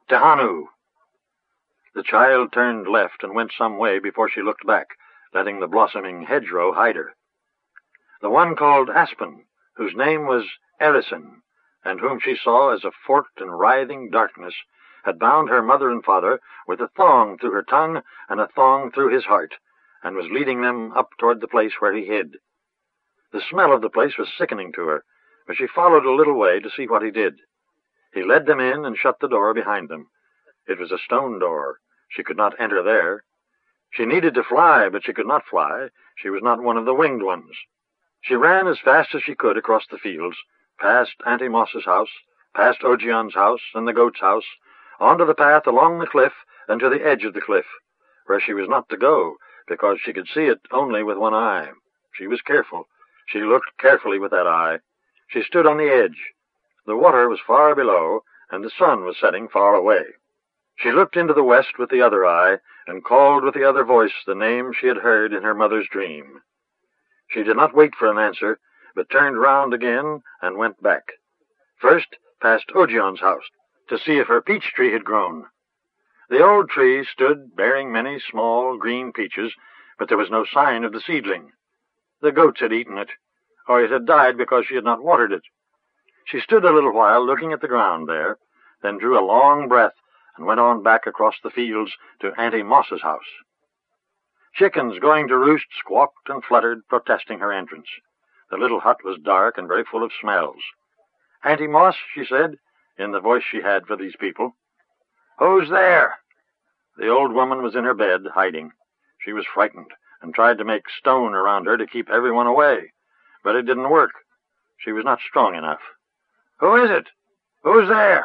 Tehanu." The child turned left and went some way before she looked back, letting the blossoming hedgerow hide her. The one called Aspen, whose name was Erison, and whom she saw as a forked and writhing darkness, had bound her mother and father with a thong through her tongue and a thong through his heart, and was leading them up toward the place where he hid. The smell of the place was sickening to her, but she followed a little way to see what he did. He led them in and shut the door behind them. It was a stone door. She could not enter there. She needed to fly, but she could not fly. She was not one of the winged ones. She ran as fast as she could across the fields, past Auntie Moss's house, past Ogion's house and the goat's house, onto the path along the cliff and to the edge of the cliff, where she was not to go, because she could see it only with one eye. She was careful. She looked carefully with that eye. She stood on the edge. The water was far below, and the sun was setting far away. She looked into the west with the other eye, and called with the other voice the name she had heard in her mother's dream. She did not wait for an answer, but turned round again and went back. First, past Ogion's house, to see if her peach tree had grown. The old tree stood bearing many small green peaches, but there was no sign of the seedling. The goats had eaten it, or it had died because she had not watered it. She stood a little while looking at the ground there, then drew a long breath and went on back across the fields to Auntie Moss's house. Chickens going to roost squawked and fluttered, protesting her entrance. The little hut was dark and very full of smells. "Auntie Moss," she said, in the voice she had for these people. "Who's there?" The old woman was in her bed, hiding. She was frightened, and tried to make stone around her to keep everyone away. But it didn't work. She was not strong enough. "Who is it? Who's there?"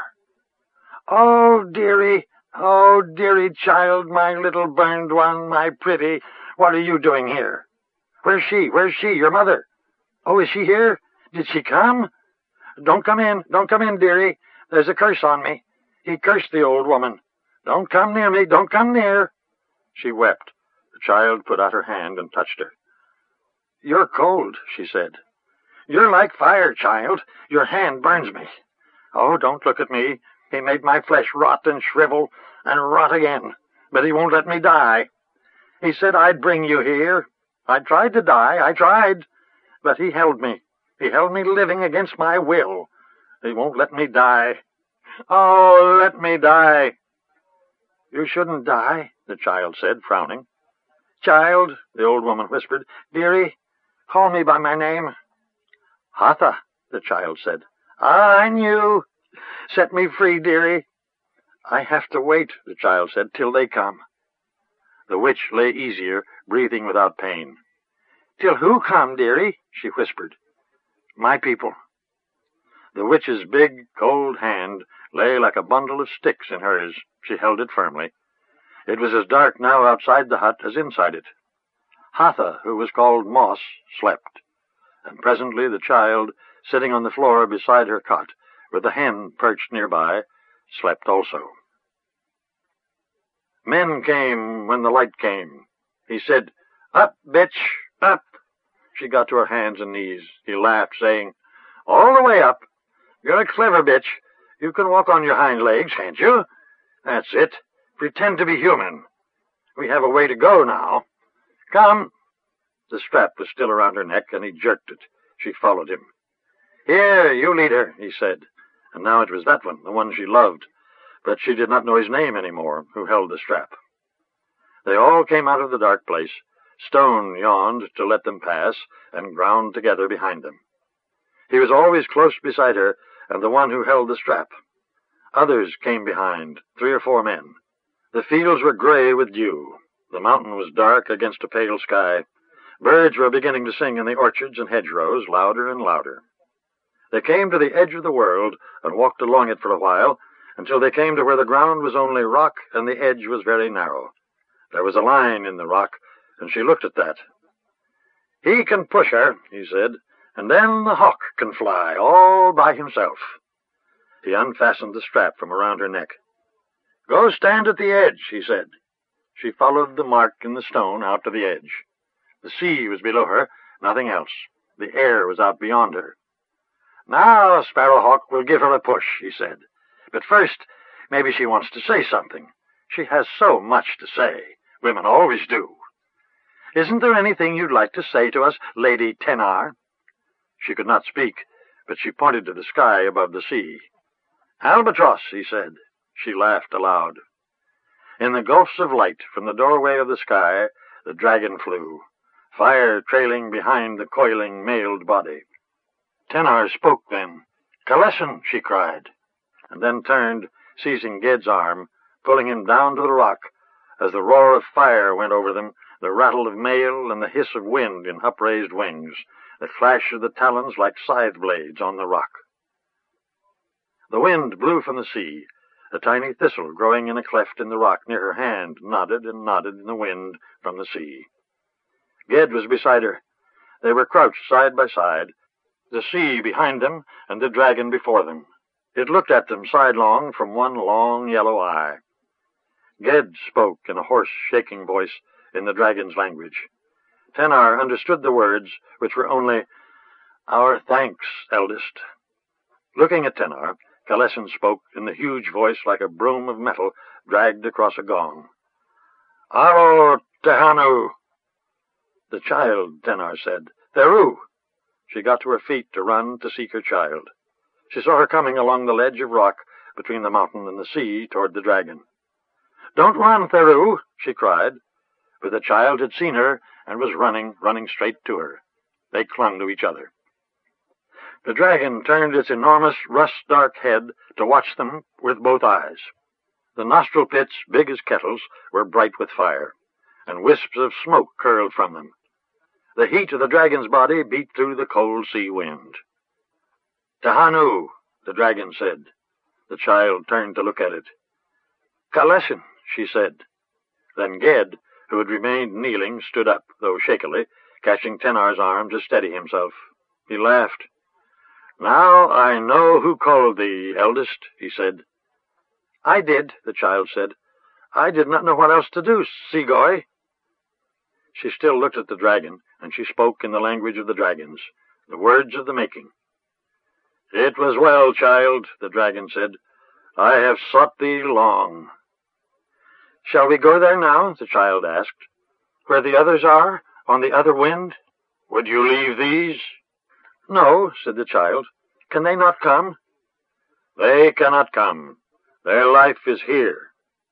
Oh, dearie, child, my little burned one, my pretty, what are you doing here?" Where's she, your mother?" "Oh, is she here? Did she come?" Don't come in, dearie. There's a curse on me." He cursed the old woman. "Don't come near me, don't come near." She wept. The child put out her hand and touched her. "You're cold," she said. "You're like fire, child. Your hand burns me." "Oh, don't look at me. He made my flesh rot and shrivel and rot again, but he won't let me die. He said I'd bring you here. I tried to die, I tried, but he held me. He held me living against my will. He won't let me die. Oh, let me die." "You shouldn't die," the child said, frowning. "Child," the old woman whispered, "dearie, call me by my name." "Hatha," the child said. "Ah, I knew. Set me free, dearie." "I have to wait," the child said, "till they come." The witch lay easier, breathing without pain. "Till who come, dearie?" she whispered. "My people." The witch's big, cold hand lay like a bundle of sticks in hers. She held it firmly. It was as dark now outside the hut as inside it. Hatha, who was called Moss, slept, and presently the child, sitting on the floor beside her cot, with the hen perched nearby, slept also. Men came when the light came. He said, "Up, bitch, up." She got to her hands and knees. He laughed, saying, "All the way up. You're a clever bitch. You can walk on your hind legs, can't you? That's it. Pretend to be human. We have a way to go now. Come." The strap was still around her neck, and he jerked it. She followed him. "Here, you lead her," he said. And now it was that one, the one she loved. But she did not know his name any more, who held the strap. They all came out of the dark place. Stone yawned to let them pass, and ground together behind them. He was always close beside her, and the one who held the strap. Others came behind, 3 or 4 men. The fields were gray with dew. The mountain was dark against a pale sky. Birds were beginning to sing in the orchards and hedgerows, louder and louder. They came to the edge of the world and walked along it for a while, until they came to where the ground was only rock and the edge was very narrow. There was a line in the rock, and she looked at that. "He can push her," he said, "and then the hawk can fly all by himself." He unfastened the strap from around her neck. "Go stand at the edge," he said. She followed the mark in the stone out to the edge. The sea was below her, nothing else. The air was out beyond her. "Now Sparrowhawk will give her a push," he said. "But first, Maybe she wants to say something. She has so much to say. Women always do. Isn't there anything you'd like to say to us, Lady Tenar? She could not speak, but she pointed to the sky above the sea. Albatross, he said. She laughed aloud. In the gulfs of light from the doorway of the sky, the dragon flew, fire trailing behind the coiling, mailed body. Tenar spoke then. Kalessen, she cried, and then turned, seizing Ged's arm, pulling him down to the rock, as the roar of fire went over them, the rattle of mail and the hiss of wind in upraised wings, the clash of the talons like scythe blades on the rock. The wind blew from the sea. A tiny thistle growing in a cleft in the rock near her hand nodded and nodded in the wind from the sea. Ged was beside her. They were crouched side by side, the sea behind them and the dragon before them. It looked at them sidelong from one long yellow eye. Ged spoke in a hoarse, shaking voice in the dragon's language. Tenar understood the words, which were only, "Our thanks, eldest." Looking at Tenar, Kalessen spoke in the huge voice like a broom of metal dragged across a gong. "Aro Tehanu!" "The child," Tenar said. "Theru!" She got to her feet to run to seek her child. She saw her coming along the ledge of rock between the mountain and the sea toward the dragon. "Don't run, Theru!" she cried. But the child had seen her and was running straight to her. They clung to each other. The dragon turned its enormous rust-dark head to watch them with both eyes. The nostril pits, big as kettles, were bright with fire, and wisps of smoke curled from them. The heat of the dragon's body beat through the cold sea wind. "Tehanu," the dragon said. The child turned to look at it. "Kalessen," she said. Then Ged, who had remained kneeling, stood up, though shakily, catching Tenar's arm to steady himself. He laughed. "Now I know who called thee, eldest," he said. "I did," the child said. "I did not know what else to do, Seagoy." She still looked at the dragon, and she spoke in the language of the dragons, the words of the making. "It was well, child," the dragon said. "I have sought thee long." "Shall we go there now?" the child asked. "Where the others are, on the other wind?" "Would you leave these?" "No," said the child. "Can they not come?" "They cannot come. Their life is here."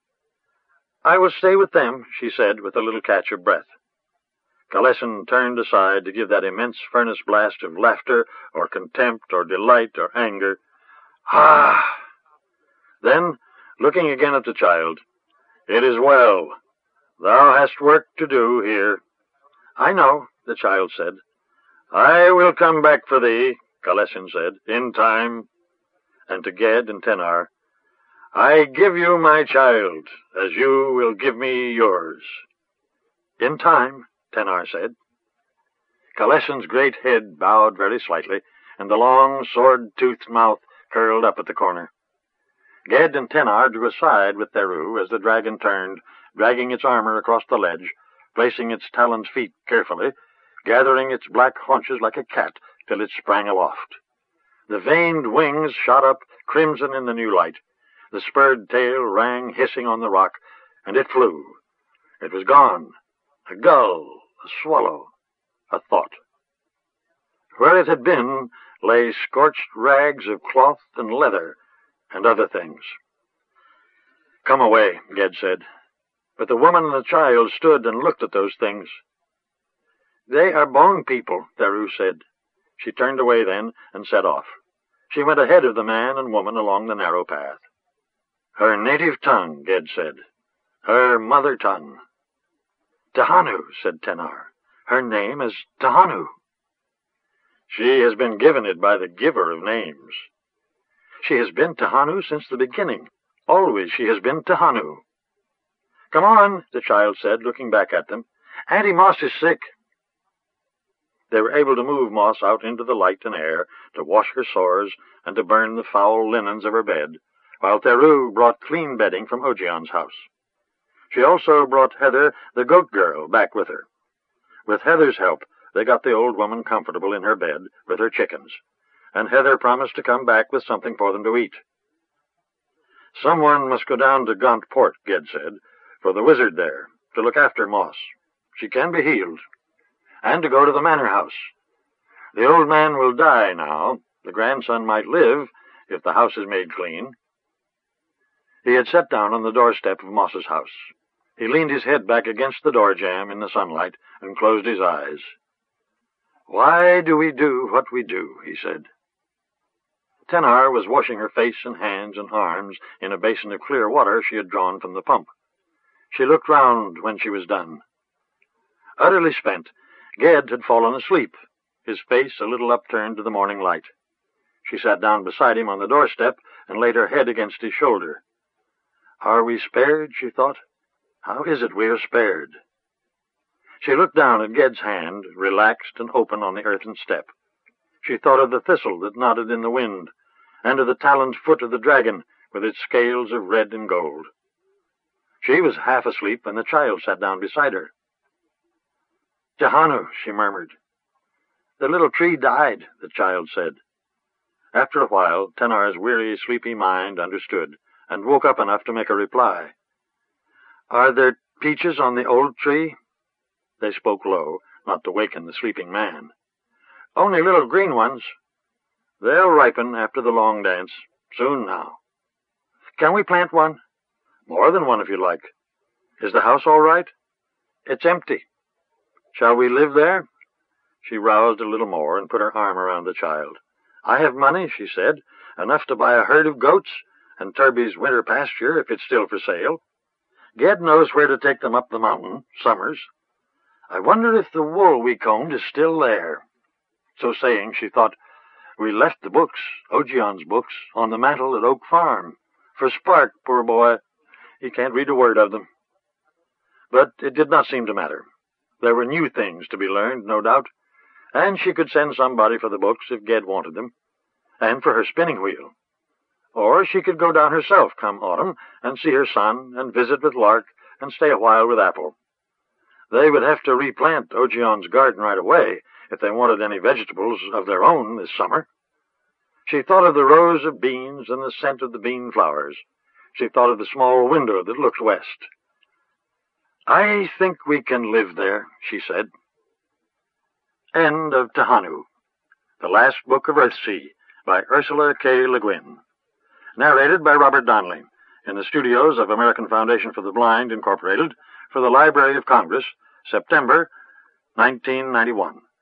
"I will stay with them," she said, with a little catch of breath. Kalessen turned aside to give that immense furnace blast of laughter or contempt or delight or anger. "Ah!" Then, looking again at the child, "It is well. Thou hast work to do here." "I know," the child said. "I will come back for thee," Kalessen said, "in time." And to Ged and Tenar, "I give you my child, as you will give me yours." "In time," Tenar said. Kalessen's great head bowed very slightly, and the long, sword-toothed mouth curled up at the corner. Ged and Tenar drew aside with Theru as the dragon turned, dragging its armor across the ledge, placing its taloned feet carefully, gathering its black haunches like a cat till it sprang aloft. The veined wings shot up crimson in the new light. The spurred tail rang hissing on the rock, and it flew. It was gone. A gull, a swallow, a thought. Where it had been lay scorched rags of cloth and leather and other things. "Come away," Ged said. But the woman and the child stood and looked at those things. "They are bone people," Theru said. She turned away then and set off. She went ahead of the man and woman along the narrow path. "Her native tongue," Ged said. "Her mother tongue." "Tehanu," said Tenar. "Her name is Tehanu." "She has been given it by the giver of names." "She has been Tehanu since the beginning. Always she has been Tehanu." "Come on," the child said, looking back at them. "Auntie Moss is sick." They were able to move Moss out into the light and air, to wash her sores and to burn the foul linens of her bed, while Theru brought clean bedding from Ogion's house. She also brought Heather, the goat girl, back with her. With Heather's help, they got the old woman comfortable in her bed with her chickens, and Heather promised to come back with something for them to eat. Someone must go down to Gaunt Port, Ged said, for the wizard there, to look after Moss. She can be healed. And to go to the manor house. The old man will die now. The grandson might live if the house is made clean. He had sat down on the doorstep of Moss's house. He leaned his head back against the door jamb in the sunlight and closed his eyes. Why do we do what we do, he said. Tenar was washing her face and hands and arms in a basin of clear water she had drawn from the pump. She looked round when she was done. Utterly spent, Ged had fallen asleep, his face a little upturned to the morning light. She sat down beside him on the doorstep and laid her head against his shoulder. Are we spared, she thought. How is it we are spared? She looked down at Ged's hand, relaxed and open on the earthen step. She thought of the thistle that nodded in the wind, and of the taloned foot of the dragon with its scales of red and gold. She was half asleep, and the child sat down beside her. Tehanu, she murmured. The little tree died, the child said. After a while, Tenar's weary, sleepy mind understood, and woke up enough to make a reply. Are there peaches on the old tree? They spoke low, not to waken the sleeping man. Only little green ones. They'll ripen after the long dance, soon now. Can we plant one? More than one, if you like. Is the house all right? It's empty. Shall we live there? She roused a little more and put her arm around the child. I have money, she said, enough to buy a herd of goats and Turby's winter pasture if it's still for sale. Ged knows where to take them up the mountain, summers. I wonder if the wool we combed is still there. So saying, she thought, we left the books, Ogion's books, on the mantel at Oak Farm. For Spark, poor boy, he can't read a word of them. But it did not seem to matter. There were new things to be learned, no doubt, and she could send somebody for the books if Ged wanted them, and for her spinning wheel. Or she could go down herself come autumn and see her son and visit with Lark and stay a while with Apple. They would have to replant Ogion's garden right away if they wanted any vegetables of their own this summer. She thought of the rows of beans and the scent of the bean flowers. She thought of the small window that looked west. I think we can live there, she said. End of Tehanu, the last book of Earthsea, by Ursula K. Le Guin. Narrated by Robert Donnelly, in the studios of American Foundation for the Blind, Incorporated, for the Library of Congress, September 1991.